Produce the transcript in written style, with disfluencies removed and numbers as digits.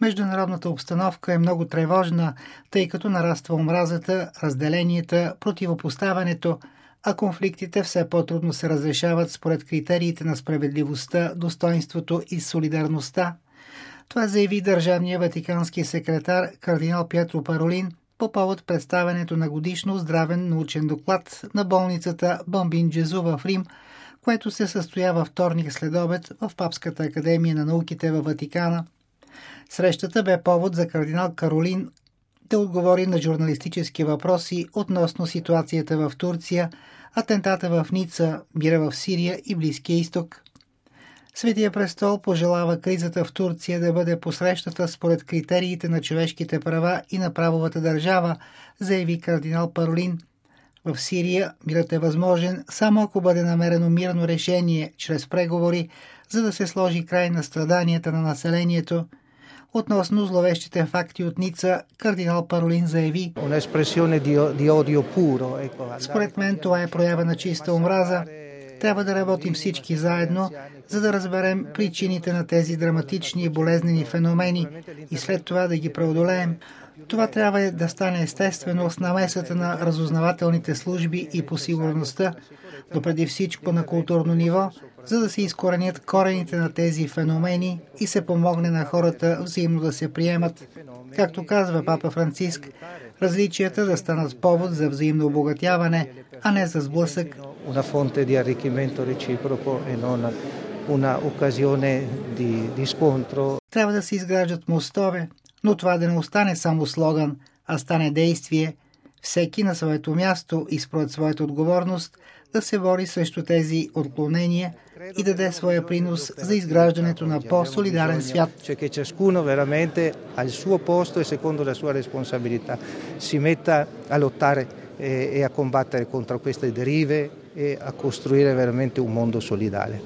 Международната обстановка е много тревожна, тъй като нараства омразата, разделенията, противопоставянето, а конфликтите все по-трудно се разрешават според критериите на справедливостта, достоинството и солидарността. Това заяви държавния ватикански секретар кардинал Пьетро Паролин по повод представянето на годишно здравен научен доклад на болницата Бомбин Джезу в Рим, което се състоя във вторник следобед в Папската академия на науките във Ватикана. Срещата бе повод за кардинал Каролин да отговори на журналистически въпроси относно ситуацията в Турция, атентата в Ница, мира в Сирия и Близкия изток. Светия престол пожелава кризата в Турция да бъде посрещната според критериите на човешките права и на правовата държава, заяви кардинал Паролин. В Сирия мирът е възможен само ако бъде намерено мирно решение чрез преговори, за да се сложи край на страданията на населението. Относно зловещите факти от Ница, кардинал Паролин заяви: "Според мен това е проява на чиста омраза. Трябва да работим всички заедно, за да разберем причините на тези драматични и болезнени феномени и след това да ги преодолеем. Това трябва да стане естествено с намесата на разузнавателните служби и по сигурността, но преди всичко на културно ниво, за да се изкоренят корените на тези феномени и се помогне на хората взаимно да се приемат. Както казва папа Франциск, различията да станат повод за взаимно обогатяване, а не за сблъсък. Una fonte di arricchimento reciproco e non una occasione di scontro." Трябва да се изграждат мостове, но това да не остане само слоган, а стане действие. Всеки на своето място и според своята отговорност да се бори срещу тези отклонения и даде своя принос за изграждането на по-солидарен свят. Che ciascuno veramente al suo posto e secondo la sua responsabilità si metta a lottare e a combattere contro queste derive e a costruire veramente un mondo solidale.